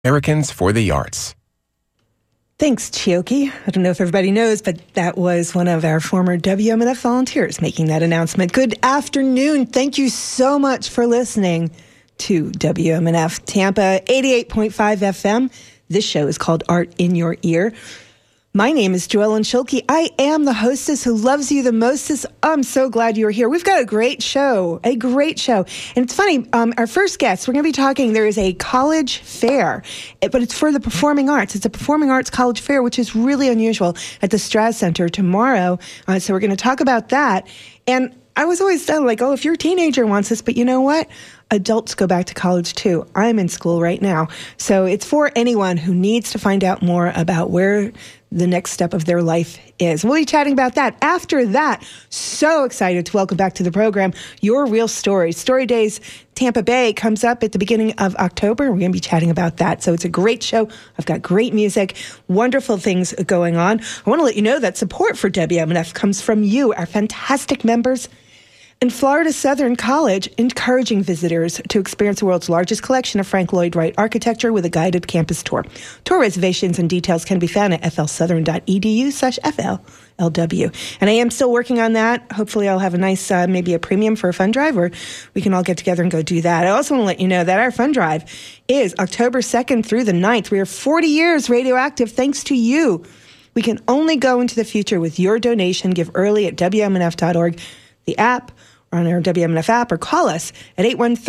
Americans for the Arts. Thanks, Chioki. I don't know if everybody knows, but that was one of our former WMNF volunteers making that announcement. Good afternoon. Thank you so much for listening to WMNF Tampa 88.5 FM. This show is called Art in Your Ear. My name is Joellen Schilke. I am the hostess who loves you the mostest. I'm so glad you're here. We've got a great show. And it's funny, our first guest, we're going to be talking, there is a college fair, but it's for the performing arts. It's a performing arts college fair, which is really unusual at the Straz Center tomorrow. So we're going to talk about that. And I was always done like, if your teenager wants this, but you know what? Adults go back to college too. I'm in school right now. So it's for anyone who needs to find out more about where the next step of their life is. We'll be chatting about that. After that, so excited to welcome back to the program Your Real Stories. Story Days Tampa Bay comes up at the beginning of October. We're going to be chatting about that. So it's a great show. I've got great music, wonderful things going on. I want to let you know that support for WMNF comes from you, our fantastic members. And Florida Southern College, encouraging visitors to experience the world's largest collection of Frank Lloyd Wright architecture with a guided campus tour. Tour reservations and details can be found at flsouthern.edu/FLLW. And I am still working on that. Hopefully I'll have a nice, maybe a premium for a fund drive where we can all get together and go do that. I also want to let you know that our fund drive is October 2nd through the 9th. We are 40 years radioactive thanks to you. We can only go into the future with your donation. Give early at WMNF.org, the app, on our WMNF app, or call us at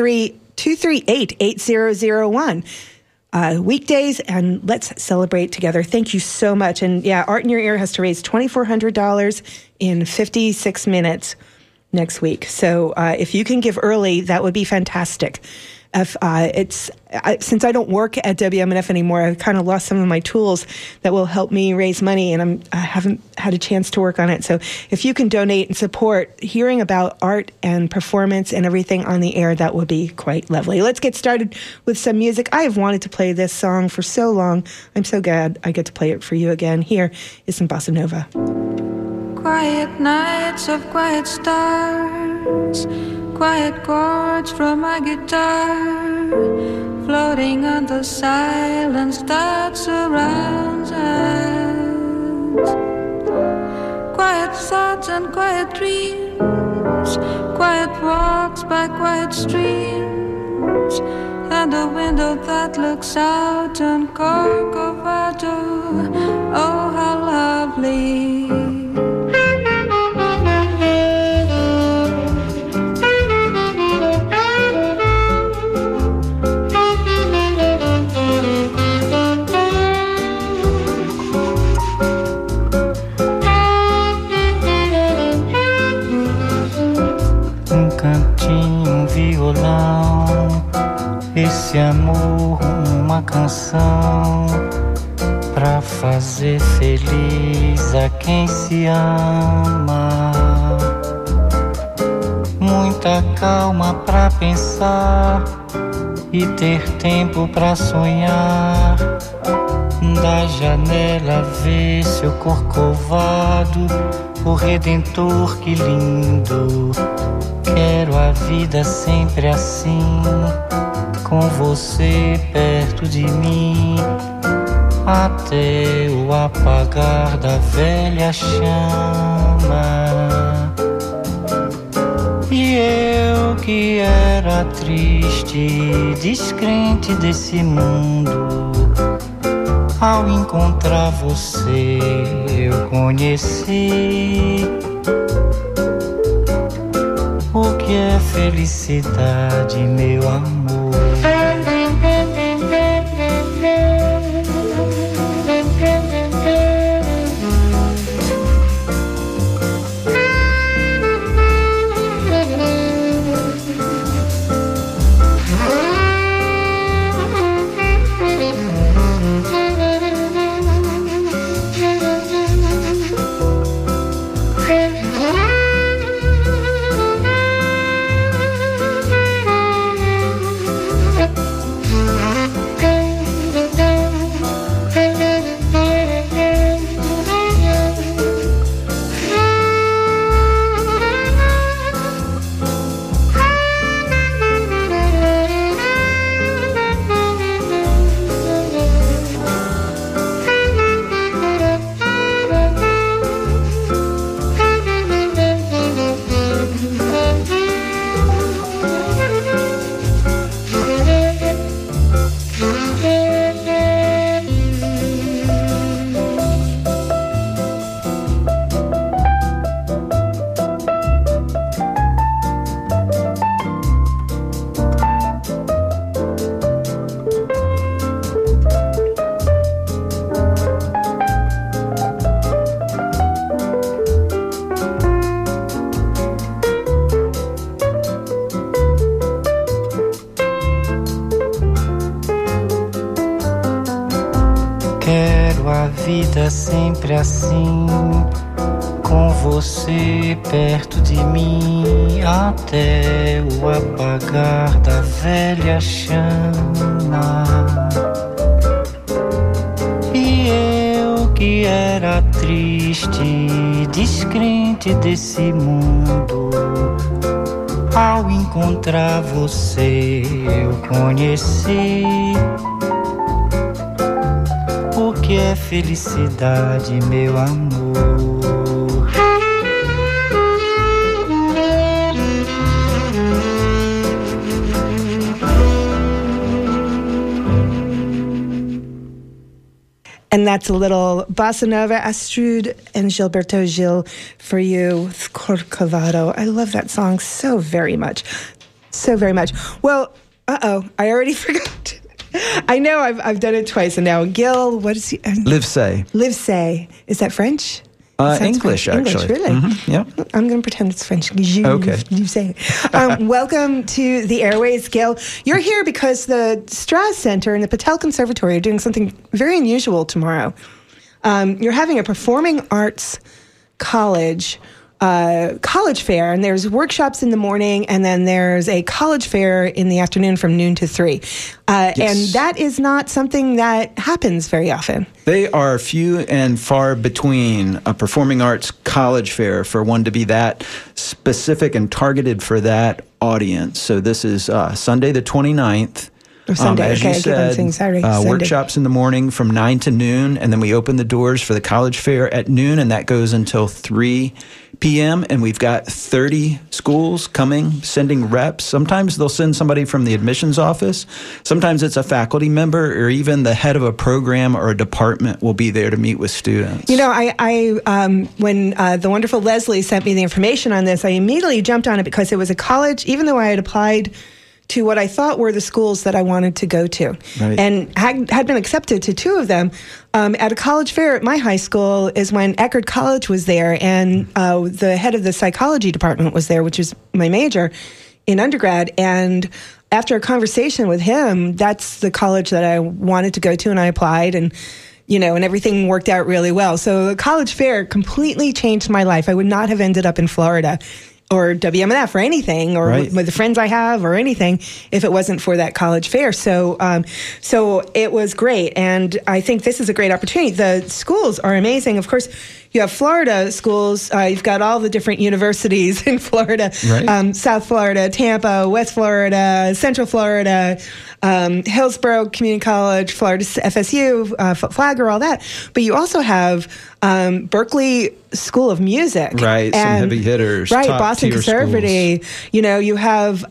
813-238-8001. Weekdays, and let's celebrate together. Thank you so much. And yeah, Art in Your Ear has to raise $2,400 in 56 minutes next week. So if you can give early, that would be fantastic. Since I don't work at WMNF anymore, I've kind of lost some of my tools that will help me raise money, and I haven't had a chance to work on it. So if you can donate and support hearing about art and performance and everything on the air, that would be quite lovely. Let's get started with some music. I have wanted to play this song for so long. I'm so glad I get to play it for you again. Here is some Bossa Nova. Quiet nights of quiet stars, quiet chords from my guitar, floating on the silence that surrounds us. Quiet thoughts and quiet dreams, quiet walks by quiet streams, and a window that looks out on Corcovado. Oh, how lovely. Esse amor, uma canção pra fazer feliz a quem se ama. Muita calma pra pensar e ter tempo pra sonhar. Da janela vê seu corcovado, o Redentor, que lindo. Quero a vida sempre assim, com você perto de mim, até o apagar da velha chama. E eu que era triste, descrente desse mundo, ao encontrar você eu conheci o que é felicidade, meu amor. Quero a vida sempre assim, com você perto de mim, até o apagar da velha chama. E eu que era triste, descrente desse mundo, ao encontrar você eu conheci o que é felicidade, meu amor. And that's a little bossa nova, Astrud and Gilberto Gil for you, Corcovado. I love that song so very much. So very much. Well, I already forgot. I know I've done it twice, and now Gil, what is he? Livesay. Livesay. Is that French? English, French. actually. English, really? Mm-hmm. Yeah. I'm going to pretend it's French. Okay. You say. Welcome to the Airways, Gil. You're here because the Strauss Center and the Patel Conservatory are doing something very unusual tomorrow. You're having a performing arts college fair, and there's workshops in the morning, and then there's a college fair in the afternoon from noon to 3. Yes. And that is not something that happens very often. They are few and far between, a performing arts college fair, for one to be that specific and targeted for that audience. So this is Sunday the 29th. Or Sunday, as you said, Sunday. Workshops in the morning from 9 to noon, and then we open the doors for the college fair at noon, and that goes until 3 p.m., and we've got 30 schools coming, sending reps. Sometimes they'll send somebody from the admissions office. Sometimes it's a faculty member, or even the head of a program or a department will be there to meet with students. You know, when the wonderful Leslie sent me the information on this, I immediately jumped on it because it was a college, even though I had applied to what I thought were the schools that I wanted to go to, right, and had been accepted to 2 of them. At a college fair at my high school is when Eckerd College was there, and the head of the psychology department was there, which is my major in undergrad. And after a conversation with him, that's the college that I wanted to go to, and I applied, and and everything worked out really well. So the college fair completely changed my life. I would not have ended up in Florida or WMNF or anything, or right, with the friends I have or anything, if it wasn't for that college fair. So it was great. And I think this is a great opportunity. The schools are amazing. Of course, you have Florida schools. You've got all the different universities in Florida, right, South Florida, Tampa, West Florida, Central Florida, Hillsborough Community College, Florida FSU, Flagler, all that. But you also have Berkeley School of Music. Right, some heavy hitters. Right, Boston Conservatory. Schools. You have,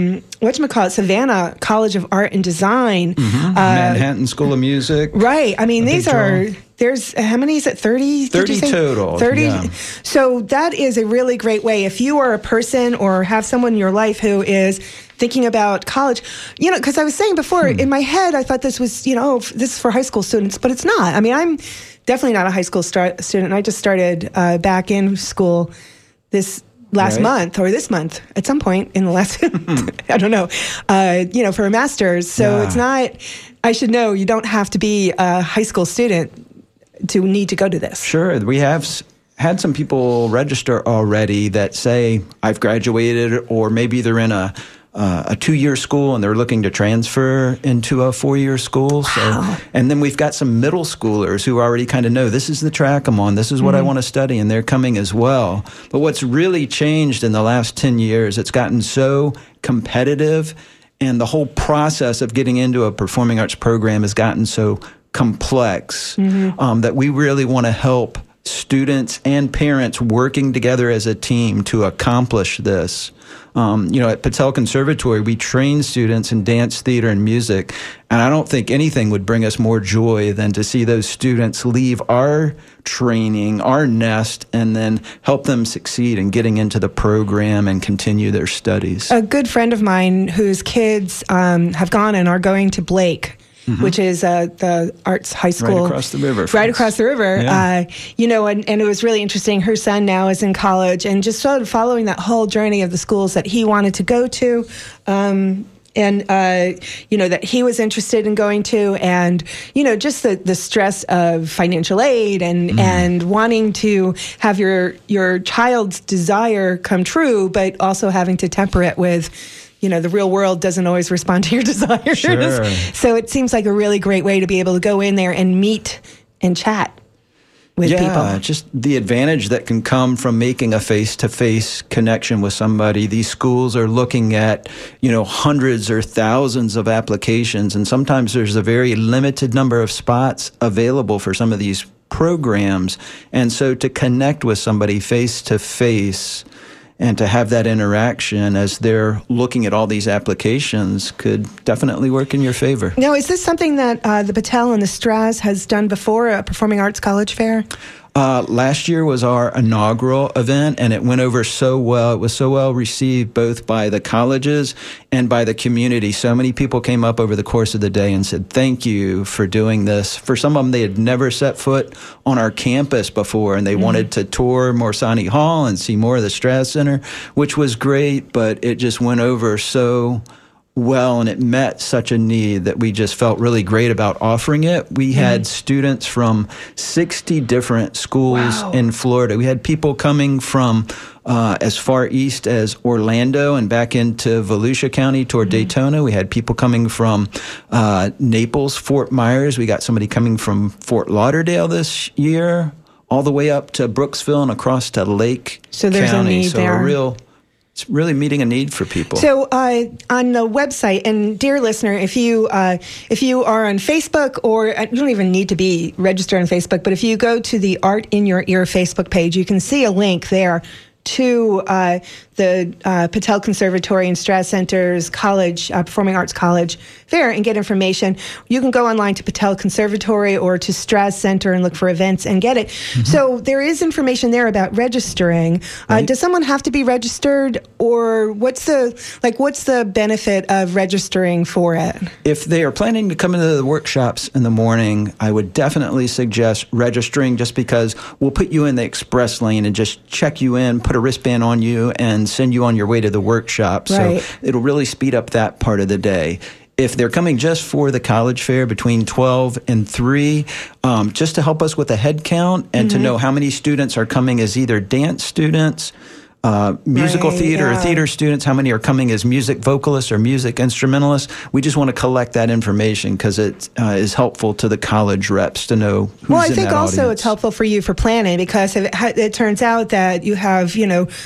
Savannah College of Art and Design. Mm-hmm. Manhattan School of Music. Right. I mean, there's, how many is it, 30? 30 total. 30. Yeah. So that is a really great way. If you are a person or have someone in your life who is thinking about college, because I was saying before, in my head, I thought this was, this is for high school students, but it's not. I mean, I'm definitely not a high school student. I just started back in school this last month, or this month at some point in the last, I don't know, for a master's. So It's not, I should know, you don't have to be a high school student to need to go to this. Sure. We have had some people register already that say, I've graduated, or maybe they're in a 2-year school and they're looking to transfer into a 4-year school. Wow. So, and then we've got some middle schoolers who already kind of know, this is the track I'm on, this is what I want to study, and they're coming as well. But what's really changed in the last 10 years, it's gotten so competitive, and the whole process of getting into a performing arts program has gotten so complex that we really want to help students and parents working together as a team to accomplish this. At Patel Conservatory, we train students in dance, theater, and music, and I don't think anything would bring us more joy than to see those students leave our training, our nest, and then help them succeed in getting into the program and continue their studies. A good friend of mine whose kids have gone and are going to Blake, which is the arts high school. Right across the river. Right across the river. Yeah. And it was really interesting. Her son now is in college, and just sort of following that whole journey of the schools that he wanted to go to. that he was interested in going to, and just the stress of financial aid and wanting to have your child's desire come true, but also having to temper it with the real world doesn't always respond to your desires. Sure. So it seems like a really great way to be able to go in there and meet and chat with people. Just the advantage that can come from making a face-to-face connection with somebody. These schools are looking at, hundreds or thousands of applications, and sometimes there's a very limited number of spots available for some of these programs. And so to connect with somebody face-to-face and to have that interaction as they're looking at all these applications could definitely work in your favor. Now, is this something that the Patel and the Strass has done before, a Performing Arts College Fair? Last year was our inaugural event, and it went over so well. It was so well received both by the colleges and by the community. So many people came up over the course of the day and said, thank you for doing this. For some of them, they had never set foot on our campus before, and they wanted to tour Morsani Hall and see more of the Strass Center, which was great, but it just went over so well, and it met such a need that we just felt really great about offering it. We had students from 60 different schools in Florida. We had people coming from as far east as Orlando and back into Volusia County toward Daytona. We had people coming from Naples, Fort Myers. We got somebody coming from Fort Lauderdale this year, all the way up to Brooksville and across to Lake So there's County. a need there. It's really meeting a need for people. So on the website, and dear listener, if you are on Facebook, or you don't even need to be registered on Facebook, but if you go to the Art in Your Ear Facebook page, you can see a link there to the Patel Conservatory and Strass Center's college, Performing Arts College Fair, and get information. You can go online to Patel Conservatory or to Strass Center and look for events and get it. So there is information there about registering. Right. Does someone have to be registered, or what's the benefit of registering for it? If they are planning to come into the workshops in the morning, I would definitely suggest registering, just because we'll put you in the express lane and just check you in, put a wristband on you, and send you on your way to the workshop. Right. So it'll really speed up that part of the day. If they're coming just for the college fair between 12 and 3, just to help us with the head count and to know how many students are coming as either dance students, musical theater or theater students, how many are coming as music vocalists or music instrumentalists. We just want to collect that information because it is helpful to the college reps to know who's in that audience. Well, I think also it's helpful for you for planning, because if it turns out that you have,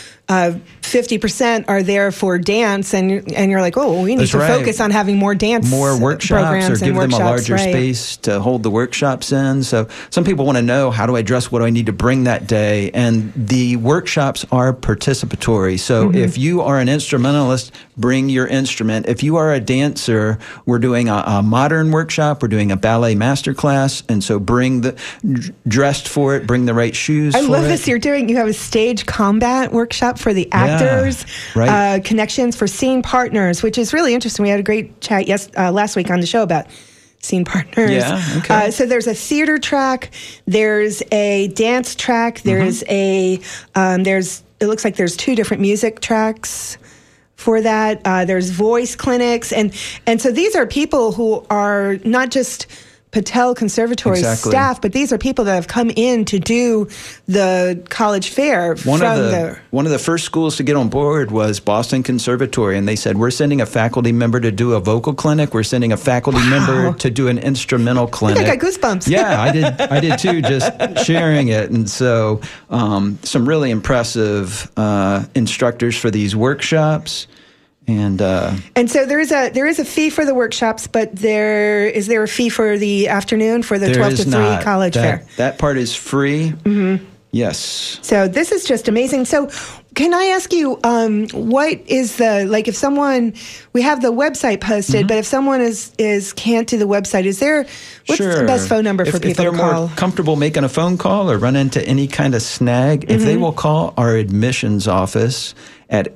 50% are there for dance, and you're like, oh, we need to focus on having more dance, more workshops, programs, or give them a larger right. space to hold the workshops in. So some people want to know, how do I dress? What do I need to bring that day? And the workshops are participatory. So if you are an instrumentalist, bring your instrument. If you are a dancer, we're doing a modern workshop. We're doing a ballet masterclass, and so dressed for it. Bring the right shoes. I love it. this. You have a stage combat workshop for the actors, right. Connections for scene partners, which is really interesting. We had a great chat last week on the show about scene partners. Yeah, okay. So there's a theater track, there's a dance track, there's it looks like there's 2 different music tracks for that. There's voice clinics, and so these are people who are not just Patel Conservatory staff, but these are people that have come in to do the college fair. One of the first schools to get on board was Boston Conservatory, and they said, we're sending a faculty member to do a vocal clinic. We're sending a faculty member to do an instrumental clinic. I got goosebumps. Yeah, I did too, just sharing it. And so some really impressive instructors for these workshops. And so there is a fee for the workshops, but is there a fee for the afternoon, for the 12 to 3 college fair? That part is free. Yes. So this is just amazing. So can I ask you, what is if someone, we have the website posted, but if someone can't do the website, what's the best phone number for people to call? If they're more comfortable making a phone call or run into any kind of snag, if they will call our admissions office at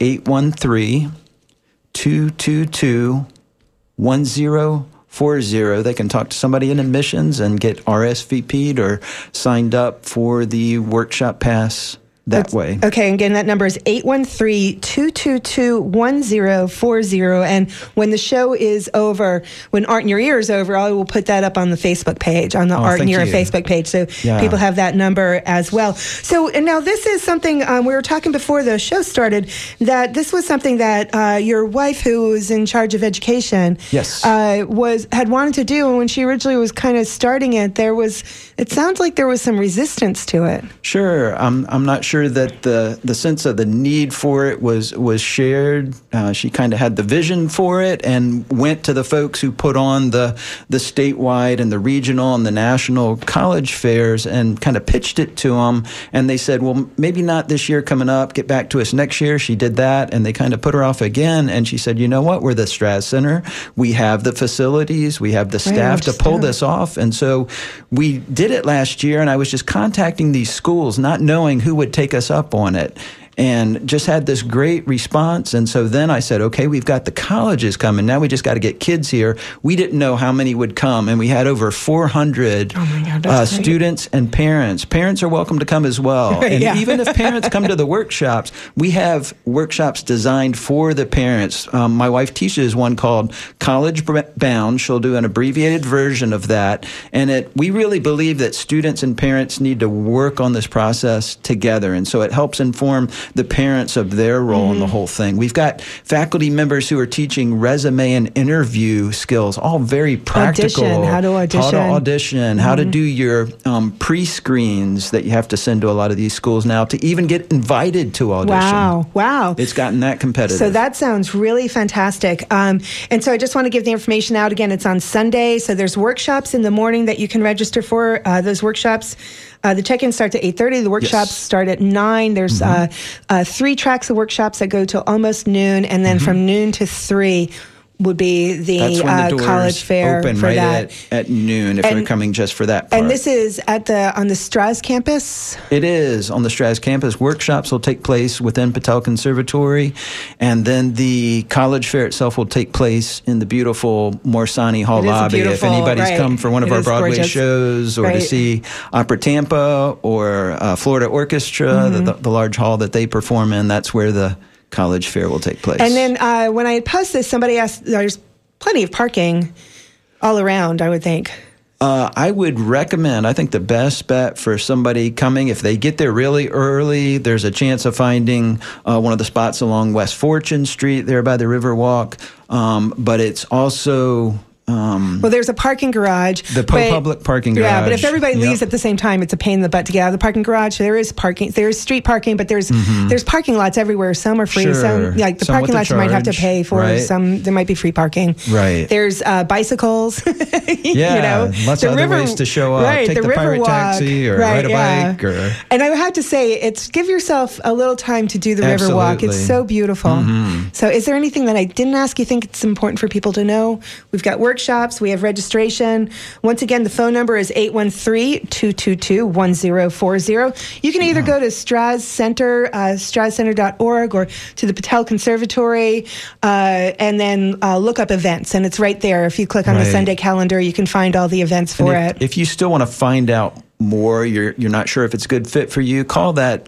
813-222-1040. They can talk to somebody in admissions and get RSVP'd or signed up for the workshop pass that way. Okay, again, that number is 813-222-1040. And when the show is over, when Art in Your Ear is over, I will put that up on the Facebook page, on the Art in Your Ear Facebook page. So people have that number as well. So and now this is something we were talking before the show started, that this was something that your wife, who was in charge of education, had wanted to do. And when she originally was kind of starting it, it sounds like there was some resistance to it. Sure. I'm not sure that the sense of the need for it was shared. She kind of had the vision for it and went to the folks who put on the statewide and the regional and the national college fairs and kind of pitched it to them. And they said, well, maybe not this year coming up. Get back to us next year. She did that, and they kind of put her off again. And she said, you know what? We're the Straz Center. We have the facilities. We have the staff to pull this off. And so we did it last year, and I was just contacting these schools, not knowing who would take us up on it, and just had this great response. And so then I said, okay, we've got the colleges coming. Now we just got to get kids here. We didn't know how many would come, and we had over 400 students and parents. Parents are welcome to come as well. And even if parents come to the workshops, we have workshops designed for the parents. My wife teaches one called College Bound. She'll do an abbreviated version of that. And we really believe that students and parents need to work on this process together. And so it helps inform the parents of their role in the whole thing. We've got faculty members who are teaching resume and interview skills, all very practical. How to audition, how to do your pre-screens that you have to send to a lot of these schools now to even get invited to audition. Wow. It's gotten that competitive. So that sounds really fantastic. And so I just want to give the information out again. It's on Sunday. So there's workshops in the morning that you can register for. Those workshops, the check-in starts at 8:30. The workshops start at 9. There's 3 tracks of workshops that go till almost noon, and then from noon to 3 would be the college fair open for right that at noon if you're coming just for that part. And this is on the Straz campus? It is on the Straz campus. Workshops will take place within Patel Conservatory, and then the college fair itself will take place in the beautiful Morsani Hall lobby. If anybody's come for one of our Broadway shows or to see Opera Tampa or Florida Orchestra, the large hall that they perform in, that's where the college fair will take place. And then when I post this, somebody asked, there's plenty of parking all around, I would think. I would recommend, I think the best bet for somebody coming, if they get there really early, there's a chance of finding one of the spots along West Fortune Street there by the Riverwalk. But it's also... well, there's a parking garage. The public parking garage. Yeah, but if everybody leaves at the same time, it's a pain in the butt to get out of the parking garage. There is parking. There's street parking, but there's parking lots everywhere. Some are free. Some, like the parking lots you might have to pay for. Right. Some, there might be free parking. Right. There's bicycles. Lots of other ways to show up. Right, take the pirate taxi or ride a bike. And I have to say, give yourself a little time to do the river walk. It's so beautiful. So is there anything that I didn't ask you think it's important for people to know? We've got workshops. We have registration. Once again, the phone number is 813-222-1040. You can either go to Straz Center, strazcenter.org, or to the Patel Conservatory, and then look up events. And it's right there. If you click on the Sunday calendar, you can find all the events for it. If you still want to find out more, you're not sure if it's a good fit for you, call that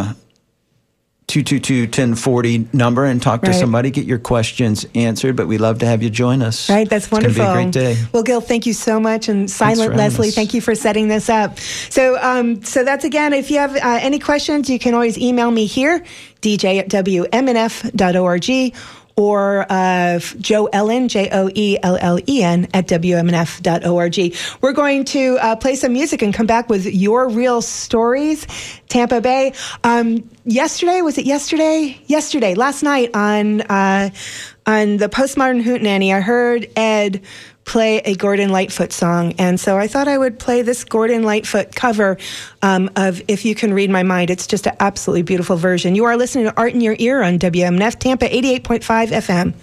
222-1040 number and talk to somebody, get your questions answered, but we'd love to have you join us. Right, that's wonderful. It's going to be a great day. Well, Gil, thank you so much, and Silent Leslie, thank you for setting this up. So that's, again, if you have any questions, you can always email me here, dj@wmnf.org, or Joellen, Joellen, at WMNF.org. We're going to play some music and come back with Your Real Stories, Tampa Bay. Yesterday, last night on the Postmodern Hootenanny, I heard Ed play a Gordon Lightfoot song. And so I thought I would play this Gordon Lightfoot cover of If You Can Read My Mind. It's just an absolutely beautiful version. You are listening to Art in Your Ear on WMNF Tampa 88.5 FM.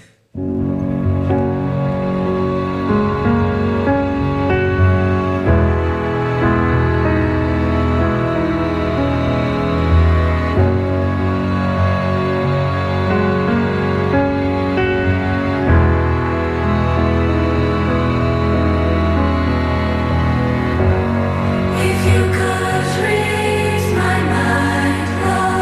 If you could read my mind, Lord.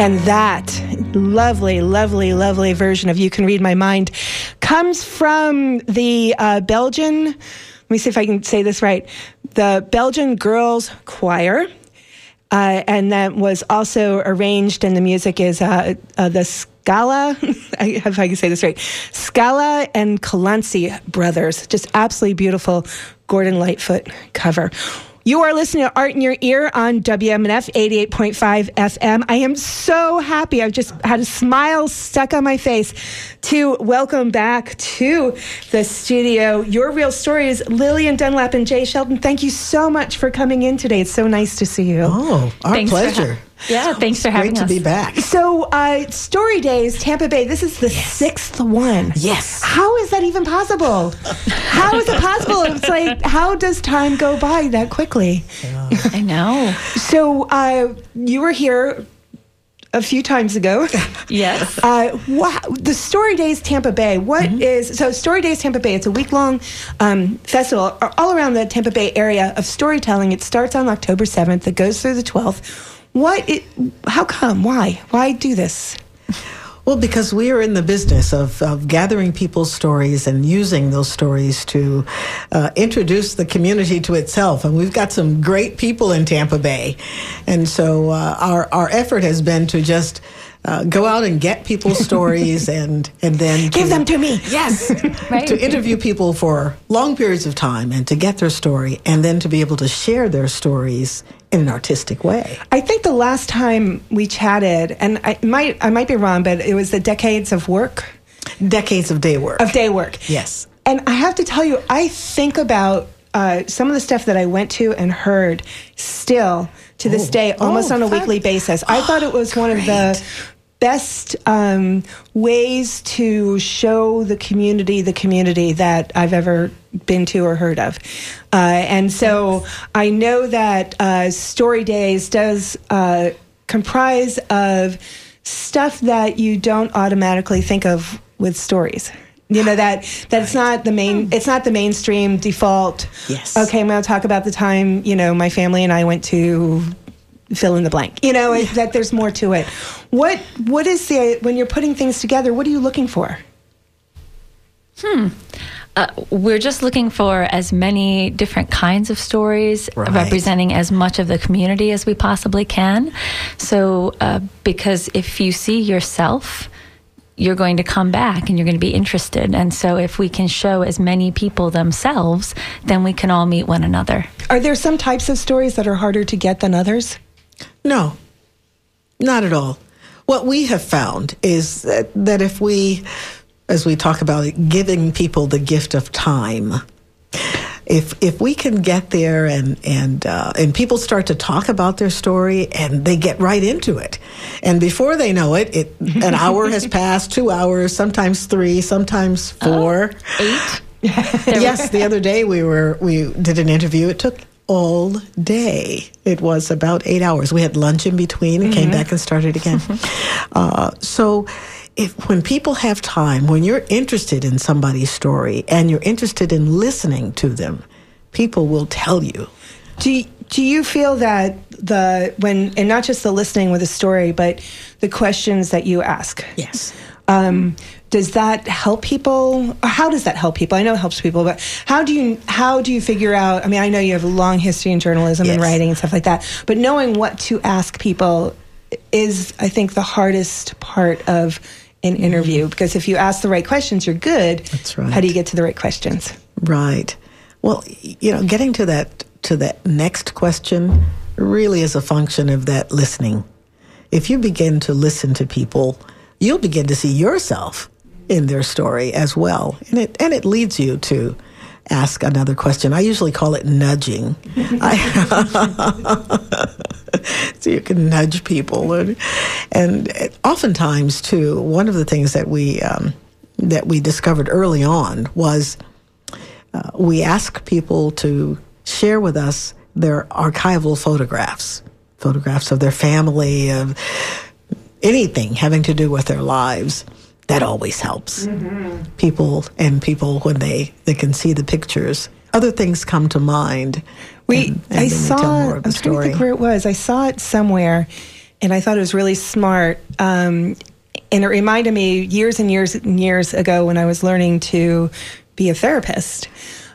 And that lovely, lovely, lovely version of You Can Read My Mind comes from the Belgian, let me see if I can say this right, the Belgian Girls Choir. And that was also arranged, and the music is the Scala, if I can say this right, Scala and Colanzi brothers. Just absolutely beautiful Gordon Lightfoot cover. You are listening to Art in Your Ear on WMNF 88.5 FM. I am so happy. I've just had a smile stuck on my face to welcome back to the studio Your Real Stories, Lillian Dunlap and Jay Sheldon. Thank you so much for coming in today. It's so nice to see you. Oh, our pleasure. Thanks for having us. Great to be back. So, Story Days, Tampa Bay, this is the sixth one. Yes. How is that even possible? How is it possible? It's like, how does time go by that quickly? I know. So, you were here a few times ago. Yes. Wow. The Story Days Tampa Bay, so Story Days Tampa Bay, it's a week-long festival all around the Tampa Bay area of storytelling. It starts on October 7th. It goes through the 12th. How come? Why do this? Well, because we are in the business of gathering people's stories and using those stories to introduce the community to itself. And we've got some great people in Tampa Bay. And so our effort has been to just go out and get people's stories and then give them to me. Yes. Right. To interview people for long periods of time and to get their story and then to be able to share their stories in an artistic way. I think the last time we chatted, and I might be wrong, but it was the Decades of Work. Decades of Day Work. Of day work. Yes. And I have to tell you, I think about some of the stuff that I went to and heard still to this day, almost on a weekly basis. I thought it was one of the best ways to show the community that I've ever been to or heard of. And so I know that Story Days does comprise of stuff that you don't automatically think of with stories. You know, that it's not the mainstream default. Yes. Okay, I'm going to talk about the time, my family and I went to fill in the blank. That there's more to it. What is when you're putting things together, what are you looking for? We're just looking for as many different kinds of stories, representing as much of the community as we possibly can. So, because if you see yourself, you're going to come back and you're going to be interested. And so if we can show as many people themselves, then we can all meet one another. Are there some types of stories that are harder to get than others? No, not at all. What we have found is that if we, as we talk about it, giving people the gift of time, if we can get there and people start to talk about their story and they get right into it, and before they know it, an hour has passed, 2 hours, sometimes 3, sometimes 4, 8. Yes, the other day we did an interview. It took all day. It was about 8 hours. We had lunch in between and came back and started again. So when people have time, when you're interested in somebody's story and you're interested in listening to them, people will tell you. Do you feel that and not just the listening with a story, but the questions that you ask? Yes. Does that help people? Or how does that help people? I know it helps people, but how do you figure out? I mean, I know you have a long history in journalism and writing and stuff like that, but knowing what to ask people is, I think, the hardest part of an interview, because if you ask the right questions, you're good. That's right. How do you get to the right questions? Right. Well, getting to that next question really is a function of that listening. If you begin to listen to people, you'll begin to see yourself in their story as well. And it leads you to ask another question. I usually call it nudging. So you can nudge people. And oftentimes, too, one of the things that we discovered early on was we ask people to share with us their archival photographs of their family, of anything having to do with their lives. That always helps. People, when they can see the pictures, other things come to mind. I'm trying to think where it was. I saw it somewhere, I thought it was really smart. And it reminded me years and years and years ago when I was learning to be a therapist.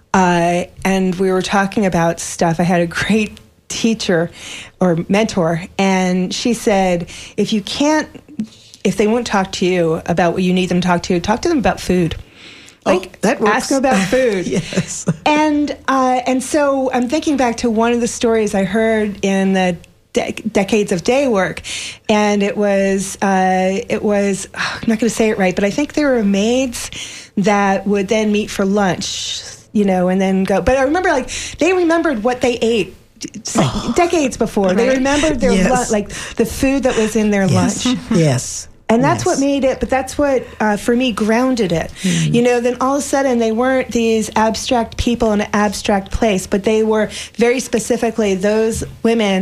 And we were talking about stuff. I had a great teacher or mentor, and she said, if they won't talk to you about what you need them to talk to them about food. Like, that works. Ask them about food. Yes. And so I'm thinking back to one of the stories I heard in the Decades of Day work, and it was I'm not going to say it right, but I think there were maids that would then meet for lunch, and then go. But I remember, like, they remembered what they ate decades before. Right. They remembered their like the food that was in their lunch. Yes. And that's what made it, but that's what, for me, grounded it. Mm-hmm. Then all of a sudden, they weren't these abstract people in an abstract place, but they were very specifically those women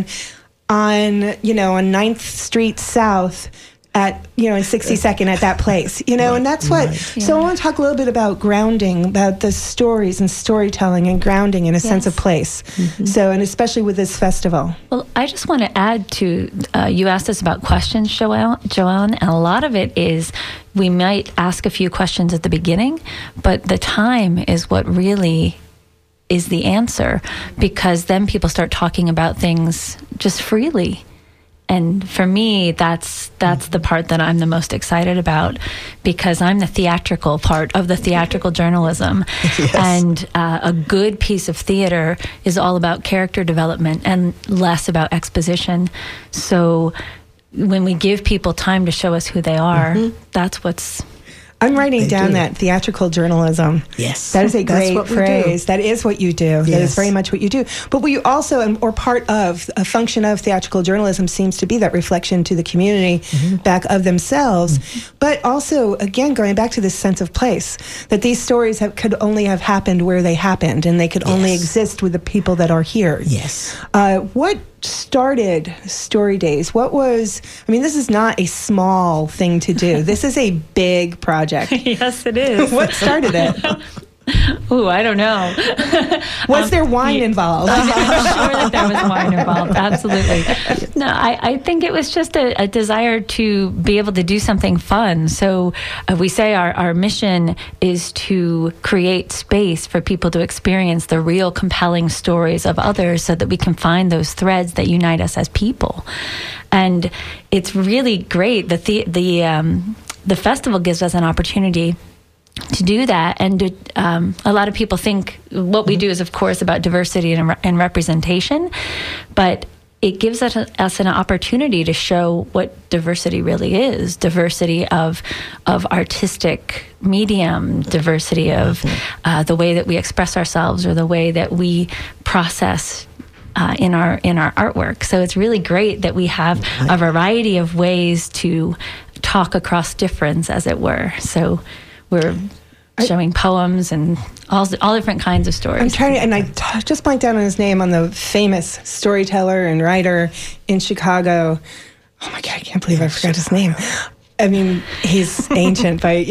on 9th Street South at, in 62nd at that place, and that's what, so I want to talk a little bit about grounding, about the stories and storytelling and grounding in a sense of place. Mm-hmm. So, and especially with this festival. Well, I just want to add to, you asked us about questions, Joanne, and a lot of it is we might ask a few questions at the beginning, but the time is what really is the answer, because then people start talking about things just freely. And for me, that's the part that I'm the most excited about, because I'm the theatrical part of the theatrical journalism. Yes. And a good piece of theater is all about character development and less about exposition. So when we give people time to show us who they are, that's what's... I'm writing down that theatrical journalism. Yes. That is a great phrase. That is what you do. Yes. That is very much what you do. But what you also, or part of, a function of theatrical journalism seems to be that reflection to the community back of themselves. Mm-hmm. But also, again, going back to this sense of place, that these stories could only have happened where they happened, and they could only exist with the people that are here. Yes. What started Story Days? This is not a small thing to do. This is a big project. Yes, it is. What started it? Ooh, I don't know. Was there wine involved? I'm sure that there was wine involved. Absolutely. No, I think it was just a desire to be able to do something fun. So we say our mission is to create space for people to experience the real compelling stories of others, so that we can find those threads that unite us as people. And it's really great that the festival gives us an opportunity to do that. And a lot of people think what we do is, of course, about diversity and representation, but it gives us an opportunity to show what diversity really is. Diversity of artistic medium, diversity of the way that we express ourselves, or the way that we process in our artwork. So it's really great that we have a variety of ways to talk across difference, as it were. So we're showing poems and all different kinds of stories. I'm trying to, and I just blanked out on his name, on the famous storyteller and writer in Chicago. Oh my God, I can't believe I forgot his name. I mean, he's ancient, but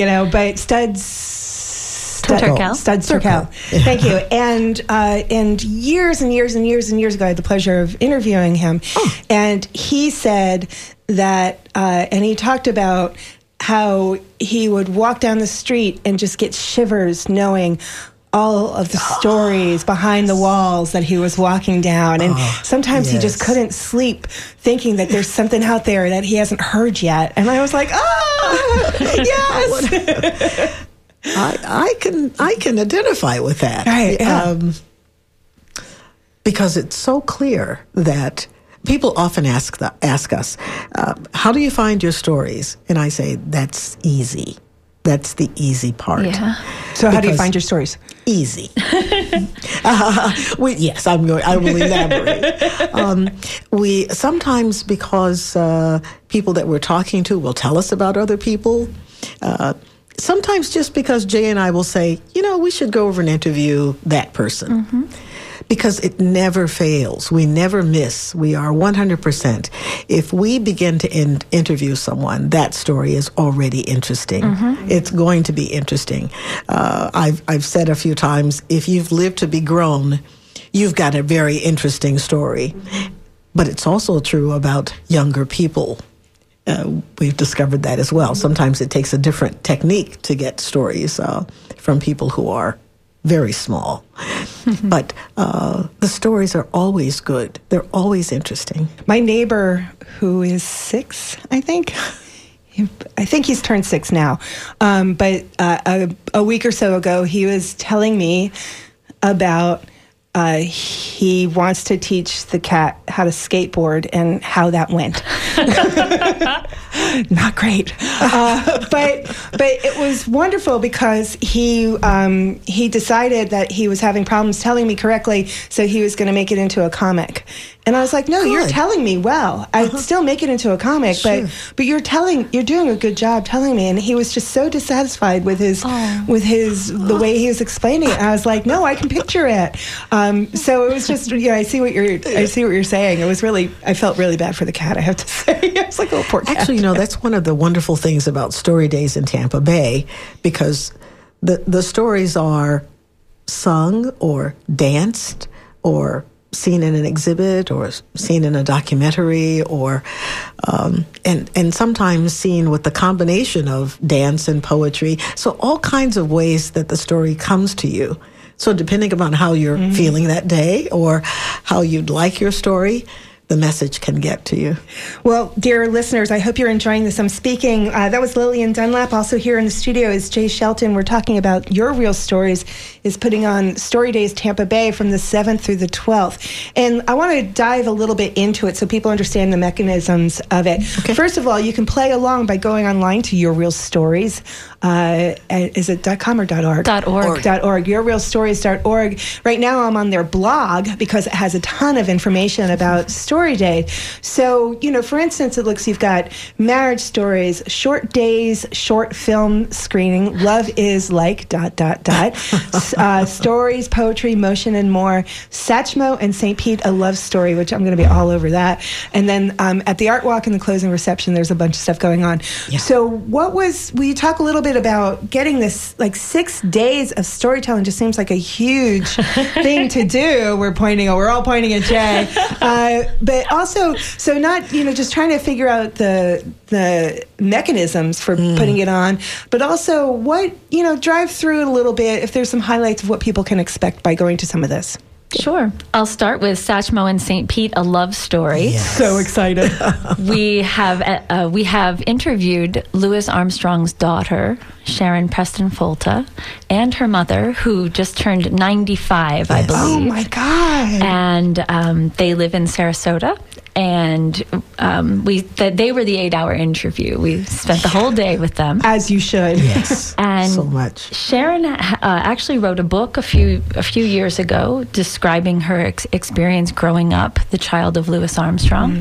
Studs Terkel. Thank you. And years and years and years and years ago, I had the pleasure of interviewing him, and he said that, and he talked about how he would walk down the street and just get shivers knowing all of the stories behind the walls that he was walking down. And sometimes he just couldn't sleep thinking that there's something out there that he hasn't heard yet. And I was like, yes! I can identify with that. Right, yeah. Because it's so clear that people often ask us, how do you find your stories? And I say, that's easy. That's the easy part. Yeah. So how do you find your stories? Easy. Yes, I will elaborate. We sometimes, because people that we're talking to will tell us about other people, sometimes just because Jay and I will say, we should go over and interview that person. Mm-hmm. Because it never fails. We never miss. We are 100%. If we begin to interview someone, that story is already interesting. Mm-hmm. It's going to be interesting. I've said a few times, if you've lived to be grown, you've got a very interesting story. But it's also true about younger people. We've discovered that as well. Sometimes it takes a different technique to get stories from people who are very small. But the stories are always good. They're always interesting. My neighbor, who is 6, I think he's turned 6 now. But a week or so ago, he was telling me about he wants to teach the cat how to skateboard and how that went. Not great, but it was wonderful because he decided that he was having problems telling me correctly, so he was going to make it into a comic. And I was like, no, Good. you're telling me well. I'd still make it into a comic, Sure. but you're doing a good job telling me. And he was just so dissatisfied with the way he was explaining it. And I was like, no, I can picture it. So it was just, I see what you're saying. It was really, I felt really bad for the cat, I have to say. I was like, oh, poor cat. Actually, that's one of the wonderful things about Story Days in Tampa Bay, because the stories are sung or danced or seen in an exhibit or seen in a documentary or and sometimes seen with the combination of dance and poetry. So all kinds of ways that the story comes to you. So depending upon how you're feeling that day or how you'd like your story, the message can get to you. Well, dear listeners, I hope you're enjoying this. I'm speaking. That was Lillian Dunlap. Also here in the studio is Jay Shelton. We're talking about Your Real Stories is putting on Story Days Tampa Bay from the 7th through the 12th. And I want to dive a little bit into it so people understand the mechanisms of it. Okay. First of all, you can play along by going online to Your Real Stories. Is it .com or .org? .org. YourRealStories.org. Right now I'm on their blog because it has a ton of information about Story Day. So, for instance, it looks you've got marriage stories, short days, short film screening, love is like ... stories, poetry, motion, and more. Satchmo and St. Pete, a love story, which I'm going to be all over that. And then at the Art Walk and the closing reception, there's a bunch of stuff going on. Yeah. So will you talk a little bit about getting this, 6 days of storytelling just seems like a huge thing to do. We're all pointing at Jay. But also, so not, just trying to figure out the mechanisms for putting it on, but also what, drive through it a little bit if there's some highlights of what people can expect by going to some of this. Sure. I'll start with Satchmo and St. Pete, a love story. Yes. So excited. We have interviewed Louis Armstrong's daughter, Sharon Preston Folta, and her mother, who just turned 95, I believe. Oh my God. And they live in Sarasota. And they were the 8-hour interview. We spent the whole day with them, as you should. Yes, and so much. Sharon actually wrote a book a few years ago describing her experience growing up, the child of Louis Armstrong,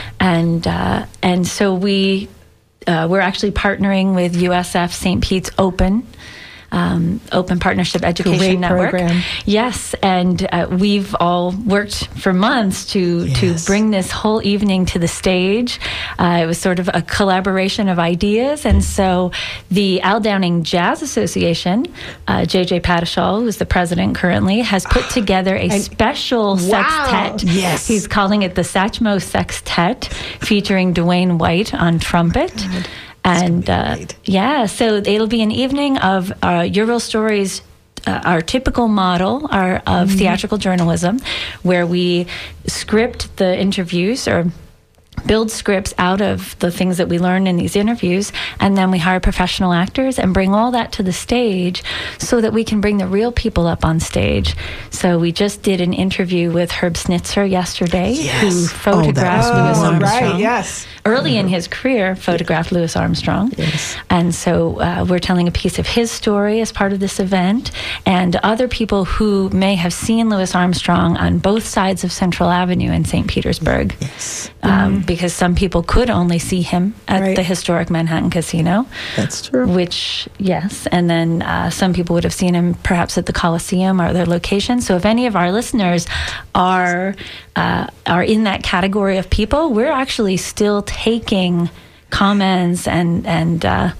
and so we're actually partnering with USF St. Pete's Open Partnership Education Great Network. Program. Yes, and we've all worked for months to bring this whole evening to the stage. It was sort of a collaboration of ideas, and so the Al Downing Jazz Association, J.J. Padishal, who's the president currently, has put together a special sextet. Yes. He's calling it the Satchmo Sextet, featuring Dwayne White on trumpet. God. And so it'll be an evening of Your Real Stories, our typical model of theatrical journalism, where we script the interviews or build scripts out of the things that we learn in these interviews, and then we hire professional actors and bring all that to the stage so that we can bring the real people up on stage. So we just did an interview with Herb Snitzer yesterday, who photographed Louis Armstrong. Right, yes. Early in his career, photographed Louis Armstrong. Yes. And so we're telling a piece of his story as part of this event, and other people who may have seen Louis Armstrong on both sides of Central Avenue in St. Petersburg. Yes. Because some people could only see him at the historic Manhattan Casino. That's true. Which, yes. And then some people would have seen him perhaps at the Coliseum or other locations. So if any of our listeners are in that category of people, we're actually still taking comments and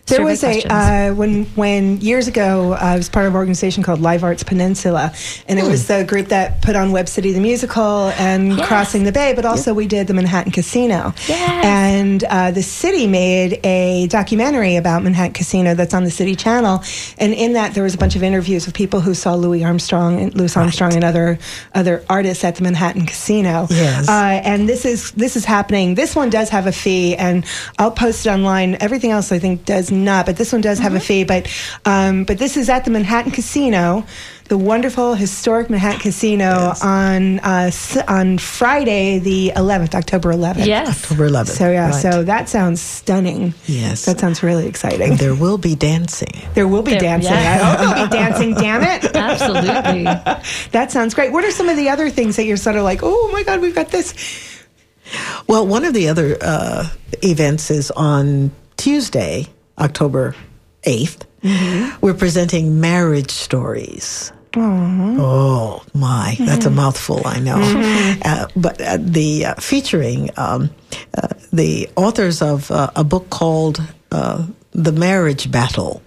There was when years ago, I was part of an organization called Live Arts Peninsula, and it was the group that put on Web City the Musical and Crossing the Bay, but also we did the Manhattan Casino. Yes. And the city made a documentary about Manhattan Casino that's on the City Channel, and in that there was a bunch of interviews with people who saw Louis Armstrong and other artists at the Manhattan Casino. Yes. And this is happening. This one does have a fee, and I'll post it online. Everything else I think does not, but this one does have a fee. But this is at the Manhattan Casino, the wonderful historic Manhattan Casino on Friday the 11th, October 11th. Yes, October 11th. So so that sounds stunning. Yes, that sounds really exciting. And there will be dancing. There will be dancing. Yeah. I hope there'll be dancing. Damn it! Absolutely. That sounds great. What are some of the other things that you're sort of like, oh my God, we've got this? Well, one of the other events is on Tuesday, October 8th. We're presenting Marriage Stories. Oh my, that's a mouthful, I know. But featuring the authors of a book called The Marriage Battle.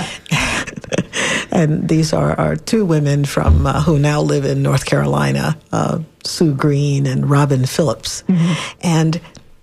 And these are two women from who now live in North Carolina, Sue Green and Robin Phillips. And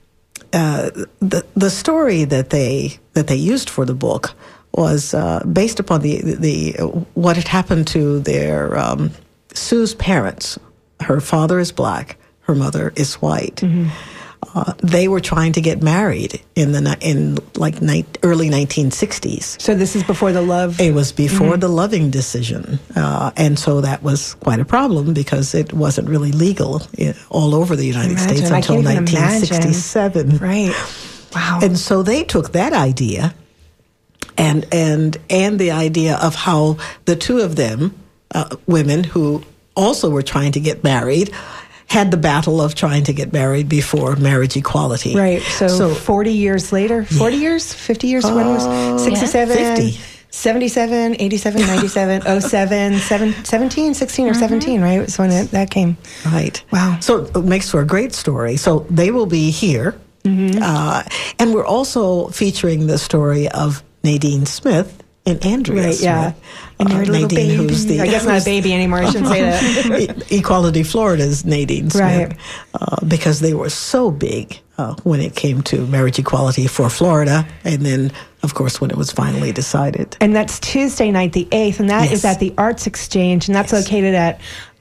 the story that they used for the book was based upon the what had happened to their Sue's parents. Her father is black, her mother is white. They were trying to get married in early 1960s. So this is before the love. It was before the Loving decision, and so that was quite a problem because it wasn't really legal all over the United States until 1967. Right. Wow. And so they took that idea, and the idea of how the two of them, women who also were trying to get married, had the battle of trying to get married before marriage equality. Right. So 40 years later, 40 years, 50 years, when was 67, 50. 77, 87, 97, 07, 17, 16 or 17, right? It was when that came. Right. Wow. So it makes for a great story. So they will be here. And we're also featuring the story of Nadine Smith and Andrea Smith. Yeah. And their little Nadine, baby. who's I guess not a baby anymore. I shouldn't say that. Equality Florida's Nadine Smith. Right. Because they were so big when it came to marriage equality for Florida. And then, of course, when it was finally decided. And that's Tuesday night, the 8th. And that is at the Arts Exchange. And that's located at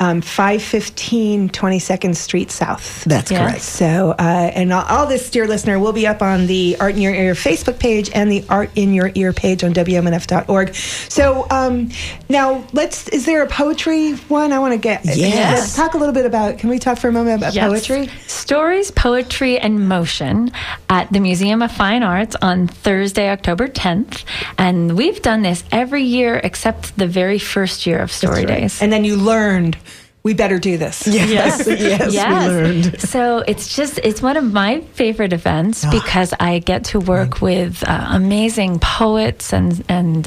515 22nd Street South. That's correct. So, and all this, dear listener, will be up on the Art in Your Ear Facebook page and the Art in Your Ear page on WMNF.org. So, now is there a poetry one? I want to get. Yes. Let's talk a little bit about, can we talk for a moment about poetry? Stories, Poetry, and Motion at the Museum of Fine Arts on Thursday, October 10th. And we've done this every year except the very first year of Story Days. And then you learned, we better do this. Yes, we learned. So it's one of my favorite events because I get to work with amazing poets and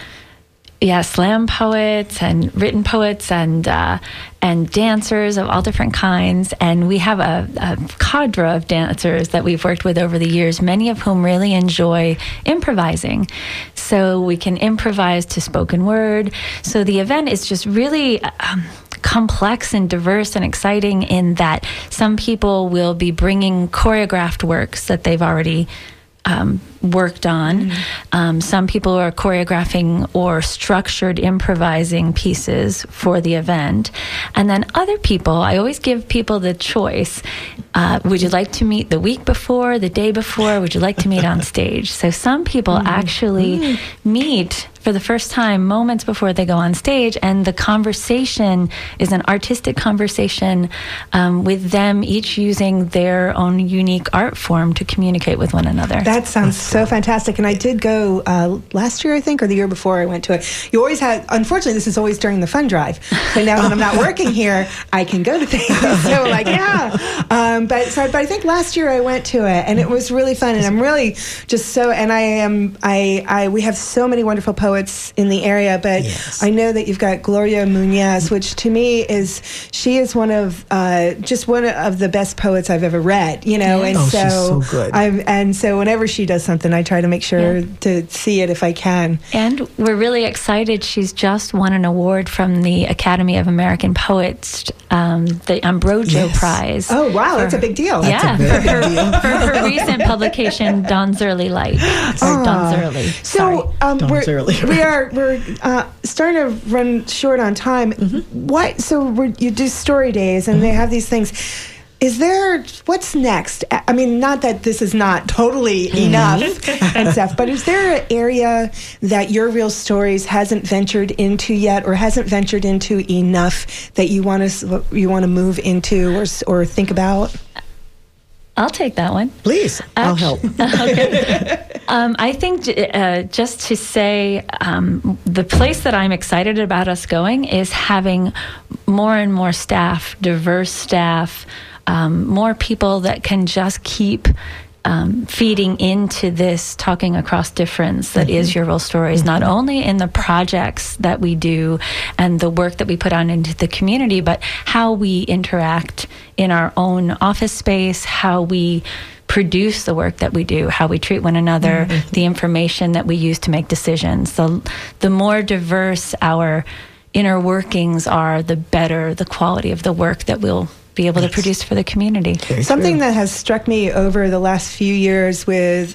slam poets and written poets and dancers of all different kinds. And we have a cadre of dancers that we've worked with over the years, many of whom really enjoy improvising. So we can improvise to spoken word. So the event is just really complex and diverse and exciting in that some people will be bringing choreographed works that they've already worked on. Some people are choreographing or structured improvising pieces for the event. And then other people, I always give people the choice. Would you like to meet the week before, the day before? Would you like to meet on stage? So some people actually meet for the first time moments before they go on stage, and the conversation is an artistic conversation with them each using their own unique art form to communicate with one another. That sounds so fantastic. And I did go last year, I think, or the year before I went to it. You always had, unfortunately, this is always during the fund drive. But now that I'm not working here, I can go to things. So but I think last year I went to it, and it was really fun. And I'm really just so, and we have so many wonderful poets in the area, but I know that you've got Gloria Muñoz, which to me she is one of the best poets I've ever read, and she's so good. And so whenever she does something, something, I try to make sure to see it if I can. And we're really excited. She's just won an award from the Academy of American Poets, the Ambrogio Prize. Oh, wow, that's a big deal. For her recent publication, Dawn's Early Light. Or Dawn's Early. So we're starting to run short on time. You do story days, and they have these things. What's next? I mean, not that this is not totally enough and stuff, but is there an area that Your Real Stories hasn't ventured into yet, or hasn't ventured into enough that you want to move into or think about? I'll take that one. Please, I'll help. Okay. I think just to say, the place that I'm excited about us going is having more and more staff, diverse staff, more people that can just keep feeding into this talking across difference that is Your Real Stories, not only in the projects that we do and the work that we put on into the community, but how we interact in our own office space, how we produce the work that we do, how we treat one another, the information that we use to make decisions. So the more diverse our inner workings are, the better the quality of the work that we'll be able to produce for the community. Something that has struck me over the last few years with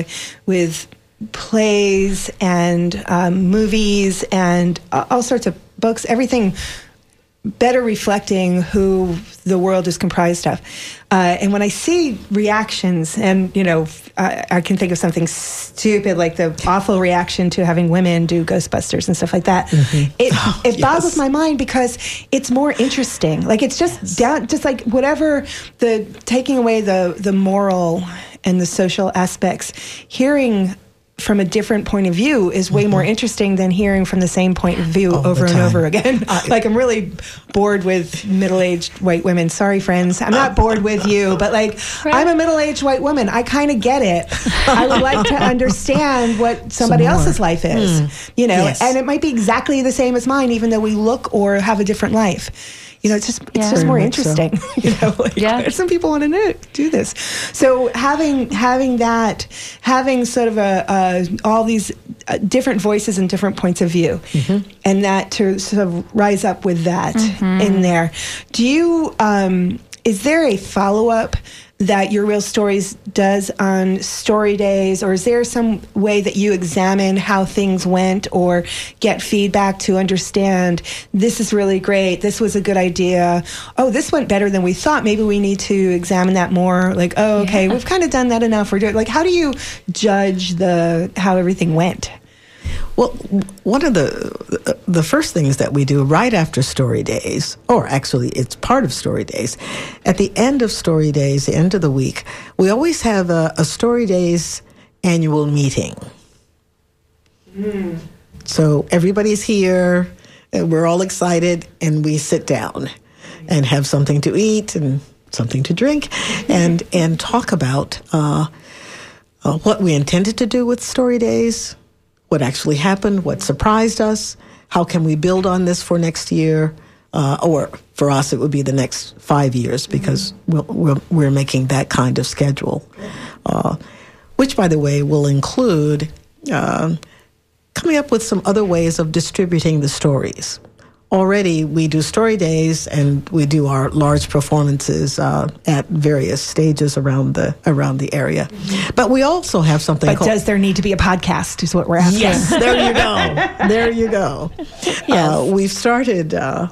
plays and movies and all sorts of books, everything better reflecting who the world is comprised of. And when I see reactions, and, I can think of something stupid like the awful reaction to having women do Ghostbusters and stuff like that. It boggles my mind because it's more interesting. Like, it's just just like whatever taking away the moral and the social aspects, hearing from a different point of view is way more interesting than hearing from the same point of view over and over again. Like, I'm really bored with middle-aged white women. Sorry, friends. I'm not bored with you, but I'm a middle-aged white woman. I kind of get it. I would like to understand what somebody else's life is, and it might be exactly the same as mine, even though we look or have a different life. It's just more interesting. Some people want to do this. So having sort of all these different voices and different points of view, and that to sort of rise up with that in there. Do you? Is there a follow-up that Your Real Stories does on story days, or is there some way that you examine how things went or get feedback to understand this is really great, this was a good idea, oh, this went better than we thought, maybe we need to examine that more, we've kind of done that enough, we're doing, how do you judge how everything went? Well, one of the first things that we do right after Story Days, or actually it's part of Story Days, at the end of Story Days, the end of the week, we always have a Story Days annual meeting. So everybody's here, and we're all excited, and we sit down and have something to eat and something to drink and talk about what we intended to do with Story Days, what actually happened, what surprised us, how can we build on this for next year, or for us it would be the next 5 years because we're making that kind of schedule, which, by the way, will include coming up with some other ways of distributing the stories. Already, we do Story Days and we do our large performances at various stages around the area. But we also have something But does there need to be a podcast is what we're asking. Yes, there you go. There you go. Yes. We've started,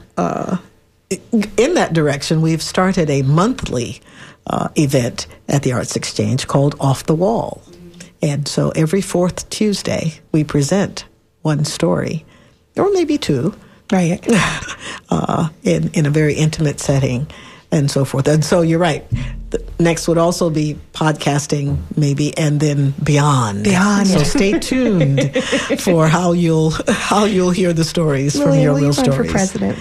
in that direction, we've started a monthly event at the Arts Exchange called Off the Wall. And so every fourth Tuesday, we present one story, or maybe two, right, in a very intimate setting and so forth. And so you're right. The next would also be podcasting, maybe, and then beyond. So stay tuned for how you'll hear the stories from Your Real Stories. For president,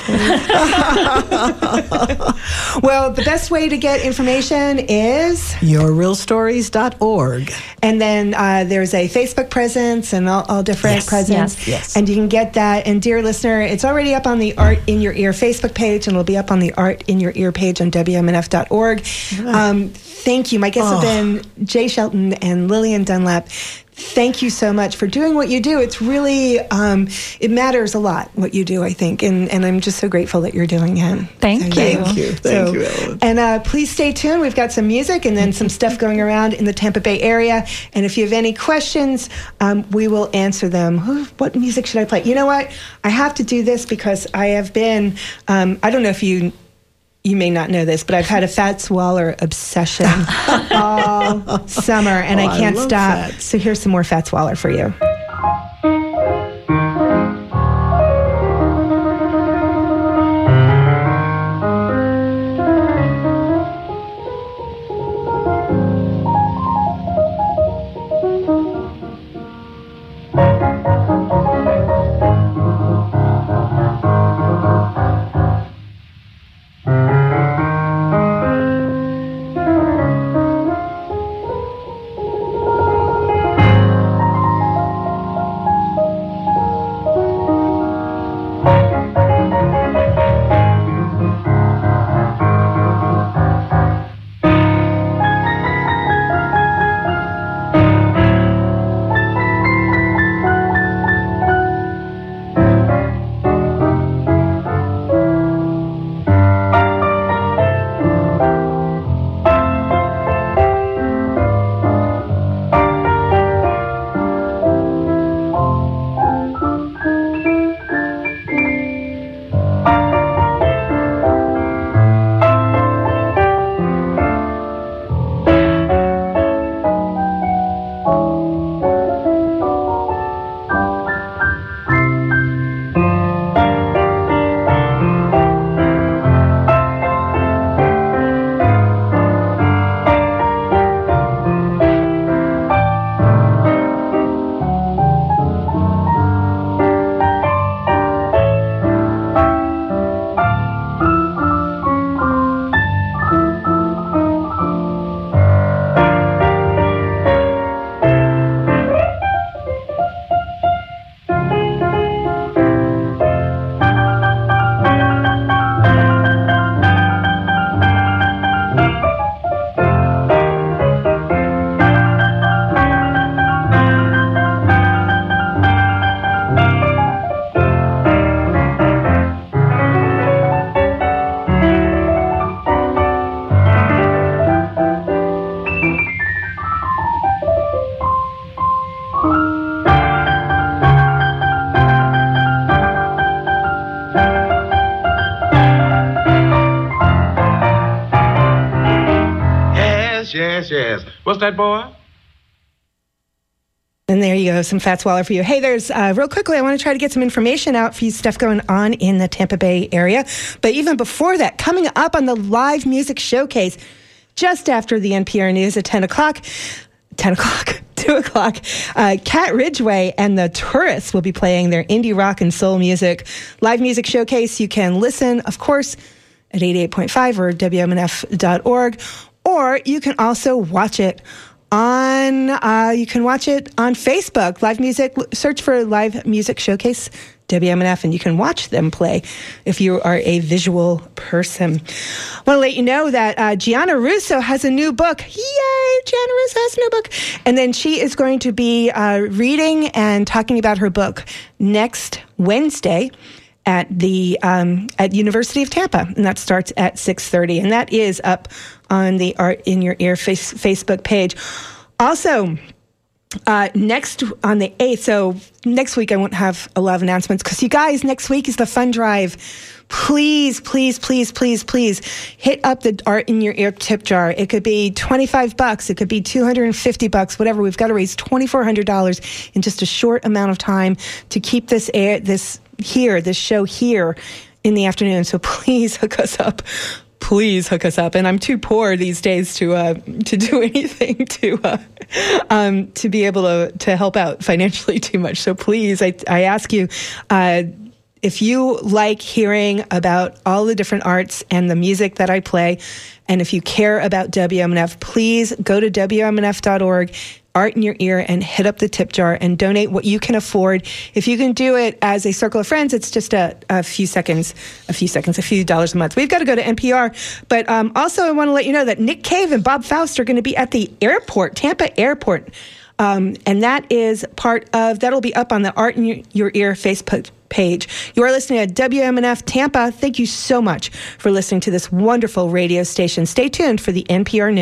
well, the best way to get information is yourrealstories.org. And then there's a Facebook presence and all different presence. Yes. And you can get that. And dear listener, it's already up on the Art in Your Ear Facebook page, and it'll be up on the Art in Your Ear page on WMNF.org. Thank you. My guests have been Jay Shelton and Lillian Dunlap. Thank you so much for doing what you do. It's really, it matters a lot what you do, I think. And I'm just so grateful that you're doing it. Thank you. Thank you, Ellen. And please stay tuned. We've got some music and then some stuff going around in the Tampa Bay area. And if you have any questions, we will answer them. What music should I play? You know what? I have to do this because I have been, I don't know if you may not know this, but I've had a Fats Waller obsession all summer, and I can't stop. Fats. So here's some more Fats Waller for you. Yes. What's that, boy? And there you go, some Fats Waller for you. Hey, there's, real quickly, I want to try to get some information out for you, stuff going on in the Tampa Bay area. But even before that, coming up on the live music showcase, just after the NPR News at 2 o'clock, Cat Ridgway and the Tourists will be playing their indie rock and soul music. Live music showcase, you can listen, of course, at 88.5 or WMNF.org, or you can also watch it on Facebook. Live music, search for Live Music Showcase WMNF, and you can watch them play if you are a visual person. I want to let you know that Gianna Russo has a new book. Yay! Gianna Russo has a new book. And then she is going to be reading and talking about her book next Wednesday at the at University of Tampa, and that starts at 6:30, and that is up on the Art in Your Ear Facebook page. Also, next on the 8th, so next week I won't have a lot of announcements because you guys, next week is the fund drive. Please hit up the Art in Your Ear tip jar. It could be $25, it could be $250, whatever. We've got to raise $2,400 in just a short amount of time to keep this show here in the afternoon. So please hook us up. And I'm too poor these days to do anything to be able to help out financially too much. So please, I ask you, if you like hearing about all the different arts and the music that I play, and if you care about WMNF, please go to WMNF.org, Art in Your Ear, and hit up the tip jar and donate what you can afford. If you can do it as a circle of friends, it's just a few dollars a month. We've got to go to NPR. But also I want to let you know that Nick Cave and Bob Faust are going to be at the airport, Tampa Airport. And that'll be up on the Art in Your Ear Facebook page. You are listening to WMNF Tampa. Thank you so much for listening to this wonderful radio station. Stay tuned for the NPR News.